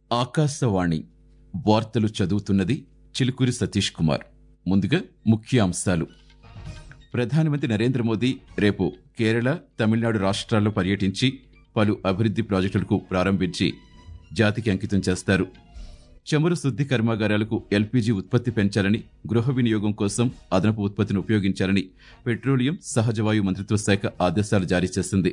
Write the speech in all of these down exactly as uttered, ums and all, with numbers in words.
ఆకాశవాణి వార్తలు చదువుతున్నది చిలుకూరి సతీష్ కుమార్. ముందుగా ముఖ్యాంశాలు. ప్రధానమంత్రి నరేంద్ర మోదీ రేపు కేరళ, తమిళనాడు రాష్ట్రాల్లో పర్యటించి పలు అభివృద్ది ప్రాజెక్టులకు ప్రారంభించి జాతికి అంకితం చేస్తారు. చమురు శుద్ది కర్మాగారాలకు ఎల్పీజీ ఉత్పత్తి పెంచాలని, గృహ వినియోగం కోసం అదనపు ఉత్పత్తిని ఉపయోగించాలని పెట్రోలియం, సహజవాయు మంత్రిత్వ శాఖ ఆదేశాలు జారీ చేసింది.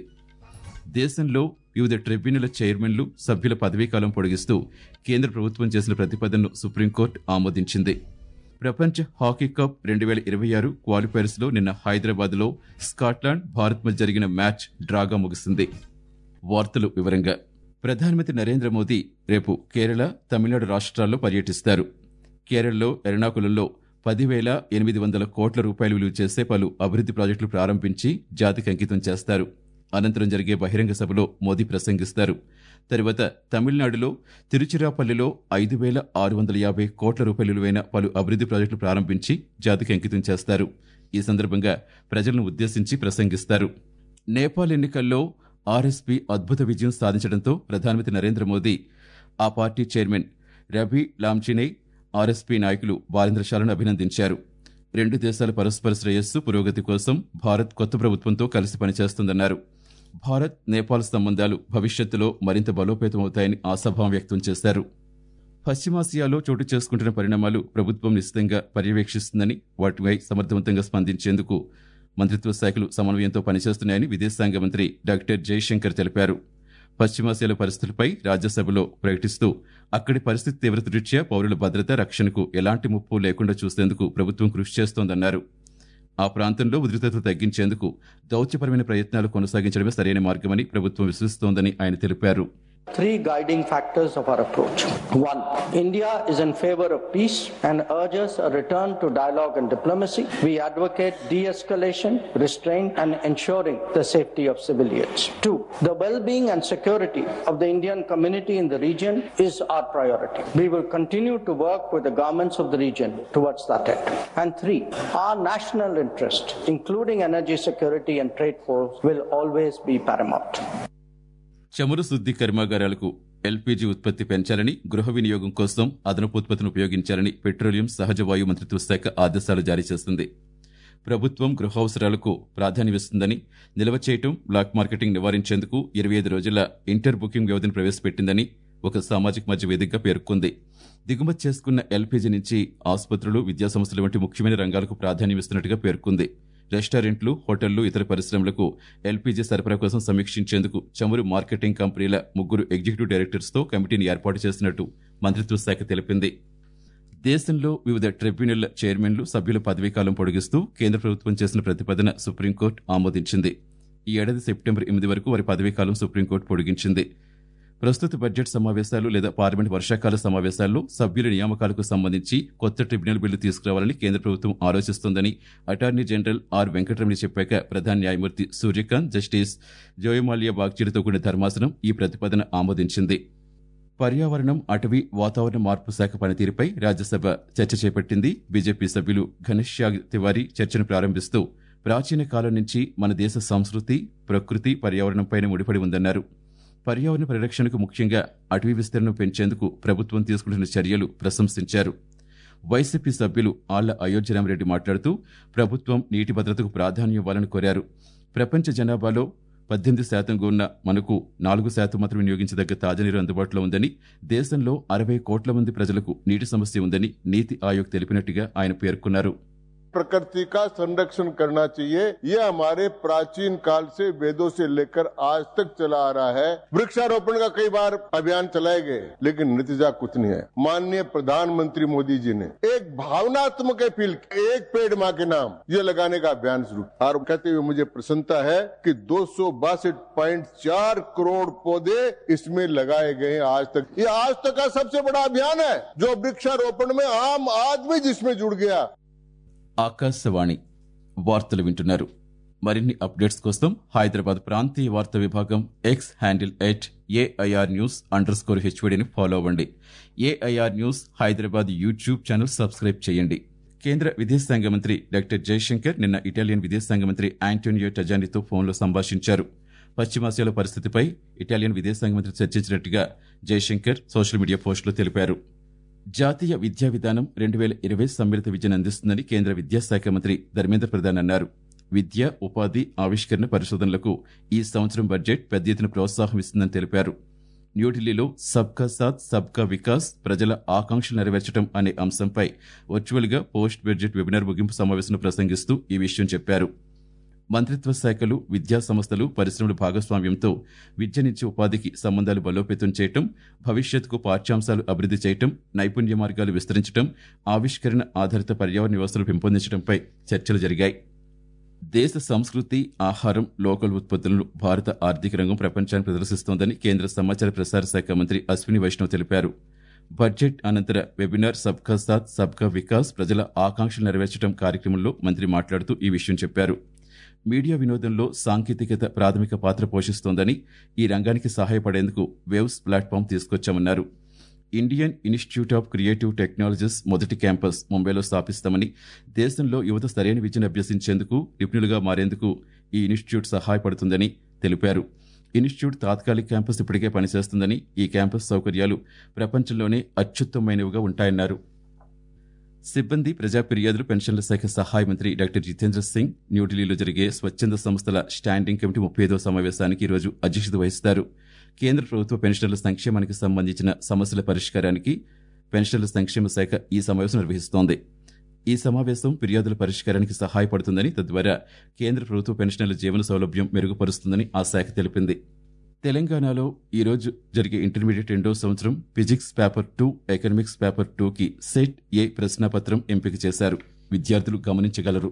దేశంలో వివిధ ట్రిబ్యునల్ చైర్మన్లు, సభ్యుల పదవీకాలం పొడిగిస్తూ కేంద్ర ప్రభుత్వం చేసిన ప్రతిపాదనను సుప్రీంకోర్టు ఆమోదించింది. ప్రపంచ హాకీ కప్ రెండు వేల ఇరవై ఆరు క్వాలిఫైర్స్ లో నిన్న హైదరాబాద్ లో స్కాట్లాండ్, భారత్ మధ్య జరిగిన మ్యాచ్ డ్రాగా ముగిసింది. వార్తలు వివరంగా. ప్రధానమంత్రి నరేంద్ర మోదీ రేపు కేరళ, తమిళనాడు రాష్ట్రాల్లో పర్యటిస్తారు. కేరళలో ఎర్నాకులంలో పదివేల ఎనిమిది వందల కోట్ల రూపాయలు విలువ చేసే పలు అభివృద్ది ప్రాజెక్టులు ప్రారంభించి జాతికి అంకితం చేస్తారు. అనంతరం జరిగే బహిరంగ సభలో మోదీ ప్రసంగిస్తారు. తరువాత తమిళనాడులో తిరుచిరాపల్లిలో ఐదు వేల ఆరు వందల యాభై కోట్ల రూపాయల విలువైన పలు అభివృద్ది ప్రాజెక్టులు ప్రారంభించి జాతికి అంకితం చేస్తారు. ఈ సందర్భంగా ప్రజలను ఉద్దేశించి ప్రసంగిస్తారు. నేపాల్ ఎన్నికల్లో ఆర్ఎస్పీ అద్భుత విజయం సాధించడంతో ప్రధానమంత్రి నరేంద్ర మోదీ, ఆ party chairman Ravi Lamichhane, RSP నాయకులు బాలేంద్రషాలను అభినందించారు. రెండు దేశాల పరస్పర శ్రేయస్సు, పురోగతి కోసం భారత్ కొత్త ప్రభుత్వంతో కలిసి పనిచేస్తుందన్నారు. భారత్, నేపాల్ సంబంధాలు భవిష్యత్తులో మరింత బలోపేతమవుతాయని ఆశాభావం వ్యక్తం చేశారు. పశ్చిమాసియాలో చోటు చేసుకుంటున్న పరిణామాలు ప్రభుత్వం నిశ్చితంగా పర్యవేక్షిస్తుందని, వాటిపై సమర్థవంతంగా స్పందించేందుకు మంత్రిత్వ శాఖలు సమన్వయంతో పనిచేస్తున్నాయని విదేశాంగ మంత్రి డాక్టర్ జయశంకర్ తెలిపారు. పశ్చిమాసియాల పరిస్థితులపై రాజ్యసభలో ప్రకటిస్తూ అక్కడి పరిస్థితి తీవ్రత దృష్ట్యా పౌరుల భద్రత, రక్షణకు ఎలాంటి ముప్పు లేకుండా చూసేందుకు ప్రభుత్వం కృషి చేస్తోందన్నారు. ఆ ప్రాంతంలో ఉద్రిక్తత తగ్గించేందుకు దౌత్యపరమైన ప్రయత్నాలు కొనసాగించడమే సరైన మార్గమని ప్రభుత్వం విశ్వసిస్తోందని ఆయన తెలిపారు. Three guiding factors of our approach. One, India is in favor of peace and urges a return to dialogue and diplomacy. We advocate de-escalation, restraint, and ensuring the safety of civilians. Two, the well-being and security of the Indian community in the region is our priority. We will continue to work with the governments of the region towards that end. And three, our national interest, including energy security and trade flows, will always be paramount. చమురు శుద్ది కర్మాగారాలకు LPG ఉత్పత్తి పెంచాలని, గృహ వినియోగం కోసం అదనపు ఉత్పత్తిని ఉపయోగించాలని పెట్రోలియం, సహజవాయు మంత్రిత్వ శాఖ ఆదేశాలు జారీ చేసింది. ప్రభుత్వం గృహ అవసరాలకు ప్రాధాన్యమిస్తుందని, నిల్వ చేయటం, బ్లాక్ మార్కెటింగ్ నివారించేందుకు ఇరవై ఐదు రోజుల ఇంటర్ బుకింగ్ వ్యవధిని ప్రవేశపెట్టిందని ఒక సామాజిక మాధ్యమ వేదికగా పేర్కొంది. దిగుమతి చేసుకున్న ఎల్పీజీ నుంచి ఆసుపత్రులు, విద్యాసంస్థలు వంటి ముఖ్యమైన రంగాలకు ప్రాధాన్యమిస్తున్నట్టుగా పేర్కొంది. రెస్టారెంట్లు, హోటళ్లు, ఇతర పరిశ్రమలకు ఎల్పీజీ సరఫరా కోసం సమీక్షించేందుకు చమురు మార్కెటింగ్ కంపెనీల ముగ్గురు ఎగ్జిక్యూటివ్ డైరెక్టర్స్ తో కమిటీని ఏర్పాటు చేసినట్టు మంత్రిత్వ శాఖ తెలిపింది. దేశంలో వివిధ ట్రిబ్యునల్ చైర్మన్లు, సభ్యుల పదవీకాలం పొడిగిస్తూ కేంద్ర ప్రభుత్వం చేసిన ప్రతిపాదన సుప్రీంకోర్టు ఆమోదించింది. ఈ ఏడాది సెప్టెంబర్ ఎనిమిది వరకు వారి పదవీకాలం సుప్రీంకోర్టు పొడిగించింది. ప్రస్తుత బడ్జెట్ సమావేశాలు లేదా పార్లమెంట్ వర్షాకాల సమావేశాల్లో సభ్యుల నియామకాలకు సంబంధించి కొత్త ట్రిబ్యునల్ బిల్లు తీసుకురావాలని కేంద్ర ప్రభుత్వం ఆలోచిస్తోందని అటార్నీ జనరల్ ఆర్ వెంకటరమణ చెప్పాక ప్రధాన న్యాయమూర్తి సూర్యకాంత్, జస్టిస్ జోయమాల్యా బాగ్చీలతో కూడిన ధర్మాసనం ఈ ప్రతిపాదన ఆమోదించింది. పర్యావరణం, అటవీ, వాతావరణ మార్పు శాఖ పనితీరుపై రాజ్యసభ చర్చ చేపట్టింది. బీజేపీ సభ్యులు ఘనశ్యామ్ తివారీ చర్చను ప్రారంభిస్తూ ప్రాచీన కాలం నుంచి మన దేశ సంస్కృతి, ప్రకృతి, పర్యావరణంపైన ముడిపడి ఉందన్నారు. పర్యావరణ పరిరక్షణకు, ముఖ్యంగా అటవీ విస్తరణను పెంచేందుకు ప్రభుత్వం తీసుకుంటున్న చర్యలు ప్రశంసించారు. వైసీపీ సభ్యులు ఆళ్ల అయోధ్యరామరెడ్డి మాట్లాడుతూ ప్రభుత్వం నీటి భద్రతకు ప్రాధాన్యం ఇవ్వాలని కోరారు. ప్రపంచ జనాభాలో పద్దెనిమిది శాతంగా ఉన్న మనకు నాలుగు శాతం మాత్రం వినియోగించదగ్గ తాజానీరు అందుబాటులో ఉందని, దేశంలో అరవై కోట్ల మంది ప్రజలకు నీటి సమస్య ఉందని నీతి ఆయోగ్ తెలిపినట్టుగా ఆయన పేర్కొన్నారు. प्रकृति का संरक्षण करना चाहिए, ये हमारे प्राचीन काल से वेदों से लेकर आज तक चला आ रहा है. वृक्षारोपण का कई बार अभियान चलाए गए, लेकिन नतीजा कुछ नहीं है. माननीय प्रधानमंत्री मोदी जी ने एक भावनात्मक अपील, एक पेड़ माँ के नाम, ये लगाने का अभियान शुरू और कहते हुए मुझे प्रसन्नता है कि दो सौ बासठ पॉइंट चार करोड़ पौधे इसमें लगाए गए आज तक. ये आज तक का सबसे बड़ा अभियान है जो वृक्षारोपण में आम आदमी जिसमें जुड़ गया. ఆకాశవాణి వార్తలు వింటున్నారు. మరిన్ని అప్డేట్స్ కోసం హైదరాబాద్ ప్రాంతీయ వార్తా విభాగం X handle at AIR news underscore హెచ్వీడీని ఫాలో అవ్వండి. AIR news Hyderabad YouTube channel subscribe చేయండి. కేంద్ర విదేశాంగ మంత్రి డాక్టర్ జయశంకర్ నిన్న ఇటాలియన్ విదేశాంగ మంత్రి ఆంటోనియో టజానితో ఫోన్లో సంభాషించారు. పశ్చిమాసియాలో పరిస్థితిపై ఇటాలియన్ విదేశాంగ మంత్రి చర్చించినట్టుగా జయశంకర్ సోషల్ మీడియా పోస్టులో తెలిపారు. జాతీయ విద్యా విధానం రెండు వేల ఇరవై సమ్మిళిత విద్యను అందిస్తుందని కేంద్ర విద్యాశాఖ మంత్రి ధర్మేంద్ర ప్రధాన్ అన్నారు. విద్య, ఉపాధి, ఆవిష్కరణ, పరిశోధనలకు ఈ సంవత్సరం బడ్జెట్ పెద్ద ఎత్తున ప్రోత్సాహం ఇస్తుందని తెలిపారు. న్యూఢిల్లీలో సబ్కా సాథ్ సబ్కా వికాస్, ప్రజల ఆకాంక్షలు నెరవేర్చడం అనే అంశంపై వర్చువల్గా పోస్ట్ బడ్జెట్ వెబినార్ ముగింపు సమావేశంలో ప్రసంగిస్తూ ఈ విషయం చెప్పారు. మంత్రిత్వ శాఖలు, విద్యా సంస్థలు, పరిశ్రమల భాగస్వామ్యంతో విద్య నుంచి ఉపాధికి సంబంధాలు బలోపేతం చేయటం, భవిష్యత్తుకు పాఠ్యాంశాలు అభివృద్ధి చేయటం, నైపుణ్య మార్గాలు విస్తరించడం, ఆవిష్కరణ ఆధారిత పర్యావరణ వ్యవస్థలు పెంపొందించడంపై చర్చలు జరిగాయి. దేశ సంస్కృతి, ఆహారం, లోకల్ ఉత్పత్తులను భారత ఆర్థిక రంగం ప్రపంచానికి ప్రదర్శిస్తోందని కేంద్ర సమాచార ప్రసార శాఖ మంత్రి అశ్విని వైష్ణవ్ తెలిపారు. బడ్జెట్ అనంతర వెబినార్ సబ్కా సాథ్ సబ్కా వికాస్, ప్రజల ఆకాంక్షలు నెరవేర్చడం కార్యక్రమంలో మంత్రి మాట్లాడుతూ ఈ విషయం చెప్పారు. మీడియా వినోదంలో సాంకేతికత ప్రాథమిక పాత్ర పోషిస్తోందని, ఈ రంగానికి సహాయపడేందుకు వేవ్స్ ప్లాట్ఫామ్ తీసుకొచ్చామన్నారు. Indian Institute of Creative Technologies మొదటి క్యాంపస్ ముంబైలో స్థాపిస్తామని, దేశంలో యువత సరైన విద్యను అభ్యసించేందుకు, నిపుణులుగా మారేందుకు ఈ ఇన్స్టిట్యూట్ సహాయపడుతుందని తెలిపారు. ఇన్స్టిట్యూట్ తాత్కాలిక క్యాంపస్ ఇప్పటికే పనిచేస్తుందని, ఈ క్యాంపస్ సౌకర్యాలు ప్రపంచంలోనే అత్యుత్తమమైనవిగా ఉంటాయన్నారు. సిబ్బంది, ప్రజా ఫిర్యాదులు, పెన్షన్ల శాఖ సహాయ మంత్రి డాక్టర్ జితేంద్ర సింగ్ న్యూఢిల్లీలో జరిగే స్వచ్ఛంద సంస్థల స్టాండింగ్ కమిటీ ముప్పై ఐదవ సమావేశానికి ఈరోజు అధ్యక్షత వహిస్తారు. కేంద్ర ప్రభుత్వ పెన్షనర్ల సంక్షేమానికి సంబంధించిన సమస్యల పరిష్కారానికి పెన్షనర్ల సంక్షేమ శాఖ ఈ సమావేశం నిర్వహిస్తోంది. ఈ సమావేశం ఫిర్యాదుల పరిష్కారానికి సహాయపడుతుందని, తద్వారా కేంద్ర ప్రభుత్వ పెన్షనర్ల జీవన సౌలభ్యం మెరుగుపరుస్తుందని ఆ శాఖ తెలిపింది. తెలంగాణలో ఈరోజు జరిగే ఇంటర్మీడియట్ రెండో సంవత్సరం physics paper two, economics paper టూకి సెట్ ఏ ప్రశ్నాపత్రం ఎంపిక చేశారు. విద్యార్థులు గమనించగలరు.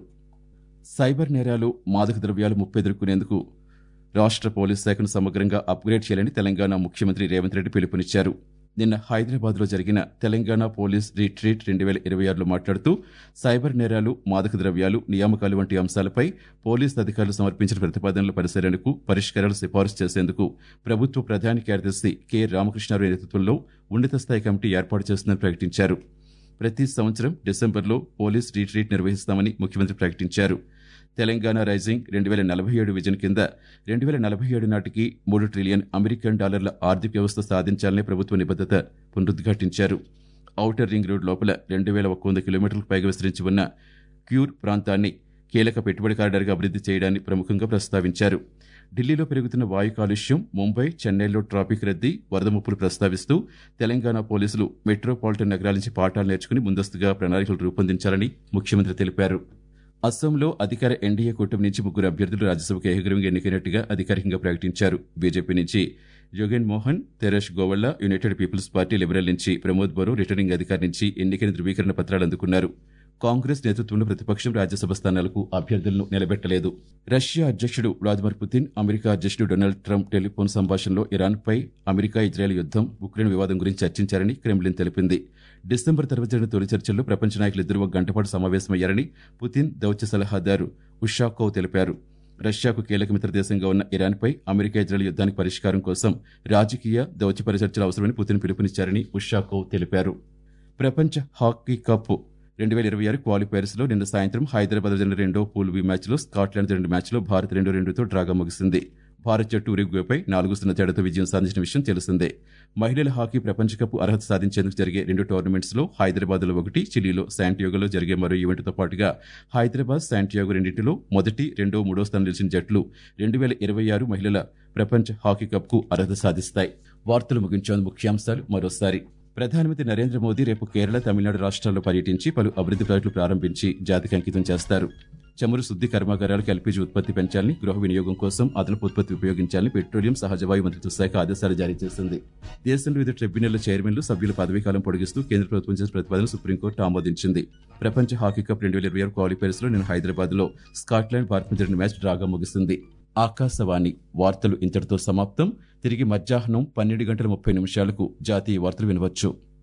సైబర్ నేరాలు, మాదక ద్రవ్యాలు ముప్పు ఎదుర్కొనేందుకు రాష్ట్ర పోలీస్ శాఖను సమగ్రంగా అప్గ్రేడ్ చేయాలని తెలంగాణ ముఖ్యమంత్రి రేవంత్ రెడ్డి పిలుపునిచ్చారు. నిన్న హైదరాబాద్లో జరిగిన తెలంగాణ పోలీస్ రిట్రీట్ రెండు వేల ఇరవై ఆరులో మాట్లాడుతూ, సైబర్ నేరాలు, మాదక ద్రవ్యాలు, నియామకాలు వంటి అంశాలపై పోలీసు అధికారులు సమర్పించిన ప్రతిపాదనల పరిశీలనకు, పరిష్కారాలు సిఫారసు చేసేందుకు ప్రభుత్వ ప్రధాన కార్యదర్శి కె రామకృష్ణారావు నేతృత్వంలో ఉన్నత స్థాయి కమిటీ ఏర్పాటు చేస్తుందని ప్రకటించారు. ప్రతి సంవత్సరం డిసెంబర్లో పోలీస్ రిట్రీట్ నిర్వహిస్తామని ముఖ్యమంత్రి ప్రకటించారు. తెలంగాణ రైజింగ్ రెండు వేల నలభై ఏడు విజన్ కింద రెండు వేల నలభై ఏడు నాటికి మూడు ట్రిలియన్ అమెరికన్ డాలర్ల ఆర్థిక వ్యవస్థ సాధించాలనే ప్రభుత్వ నిబద్దత పునరుద్ఘాటించారు. ఔటర్ రింగ్ రోడ్ లోపల రెండు వేల ఒక వంద కిలోమీటర్లకు పైగా విస్తరించి ఉన్న క్యూర్ ప్రాంతాన్ని కీలక పెట్టుబడి కారిడార్గా అభివృద్ధి చేయడాన్ని ప్రముఖంగా ప్రస్తావించారు. ఢిల్లీలో పెరుగుతున్న వాయు కాలుష్యం, ముంబై, చెన్నైలో ట్రాఫిక్ రద్దీ, వరద ముప్పులు ప్రస్తావిస్తూ తెలంగాణ పోలీసులు మెట్రోపాలిటన్ నగరాల నుంచి పాఠాలు నేర్చుకుని ముందస్తుగా ప్రణాళికలు రూపొందించాలని ముఖ్యమంత్రి తెలిపారు. అస్సాంలో అధికార ఎన్డీఏ కూటమి నుంచి ముగ్గురు అభ్యర్థులు రాజ్యసభకు ఏకగ్రీవంగా ఎన్నికైనట్టుగా అధికారికంగా ప్రకటించారు. బీజేపీ నుంచి Jogen Mohan, Teresh Gowalla, United People's Party Liberal నుంచి ప్రమోద్ బరో రిటర్నింగ్ అధికారి నుంచి ఎన్నికైన ధృవీకరణ పత్రాలు అందుకున్నారు. కాంగ్రెస్ నేతృత్వంలో ప్రతిపక్షం రాజ్యసభ స్థానాలకు అభ్యర్థులను నిలబెట్టలేదు. రష్యా అధ్యక్షుడు వ్లాదిమిర్ పుతిన్, అమెరికా అధ్యక్షుడు డొనాల్డ్ ట్రంప్ టెలిఫోన్ సంభాషణలో ఇరాన్పై అమెరికా, ఇజ్రాయెల్ యుద్దం, ఉక్రెయిన్ వివాదం గురించి చర్చించారని క్రెమ్లిన్ తెలిపింది. డిసెంబర్ తర్వాత జరిగిన తొలి చర్చల్లో ప్రపంచ నాయకులిద్దరూ ఒక గంటపాటు సమావేశమయ్యారని పుతిన్ దౌత్య సలహాదారు ఉషాకోవ్ తెలిపారు. రష్యాకు కీలక మిత్రదేశంగా ఉన్న ఇరాన్పై అమెరికా, ఇజ్రాయెల్ యుద్దానికి పరిష్కారం కోసం రాజకీయ, దౌత్యపర చర్చలు అవసరమని పుతిన్ పిలుపునిచ్చారని ఉషాకోవ్ తెలిపారు. ప్రపంచ హాకీ కప్ రెండు వేల ఇరవై ఆరు క్వాలిఫైర్స్ లో నిన్న సాయంత్రం హైదరాబాద్ జరిగిన రెండో పూల్ బి మ్యాచ్లో స్కాట్లాండ్ రెండు మ్యాచ్లో భారత్ రెండు రెండుతో డ్రాగా ముగిసింది. భారత్ జట్టు ఉరుగ్వేపై నాలుగు సున్నా తేడాతో విజయం సాధించిన విషయం తెలిసిందే. మహిళల హాకీ ప్రపంచ కప్ అర్హత సాధించేందుకు జరిగే రెండు టోర్నమెంట్స్ లో హైదరాబాద్లో ఒకటి, చిలీలో శాంటియాగోలో జరిగే మరో ఈవెంట్తో పాటుగా హైదరాబాద్, శాంటియాగో రెండింటిలో మొదటి, రెండో, మూడో స్థానం నిలిచిన జట్లు రెండు వేల ఇరవై ఆరు మహిళల ప్రపంచ హాకీ కప్ కు అర్హత సాధిస్తాయి. వార్తలు ముగించేందుకు ముఖ్యాంశాలు మరోసారి. ప్రధానమంత్రి నరేంద్ర మోదీ రేపు కేరళ, తమిళనాడు రాష్ట్రాల్లో పర్యటించి పలు అభివృద్ది ప్రాజెక్టులు ప్రారంభించి జాతికి అంకితం చేస్తారు. చమురు శుద్ది కర్మాగారాలకు ఎల్పీజీ ఉత్పత్తి పెంచాలని, గృహ వినియోగం కోసం అదనపు ఉత్పత్తి ఉపయోగించాలని పెట్రోలియం, సహజవాయు మంత్రిత్వ శాఖ ఆదేశాలు జారీ చేసింది. దేశంలో వివిధ ట్రిబ్యునల్ల చైర్మన్లు, సభ్యుల పదవీకాలం పొడిగిస్తూ కేంద్ర ప్రభుత్వం చేసిన ప్రతిపాదన సుప్రీంకోర్టు ఆమోదించింది. ప్రపంచ హాకీ కప్ రెండు వేల ఇరవై ఆరు క్వాలిఫైర్స్ లో నిన్న హైదరాబాద్ లో స్కాట్లాండ్, భారత్ జరిగిన మ్యాచ్ డ్రాగా ముగిసింది. ఆకాశవాణి వార్తలు ఇంతటితో సమాప్తం. తిరిగి మధ్యాహ్నం పన్నెండు గంటల ముప్పై నిమిషాలకు జాతీయ వార్తలు వినవచ్చు.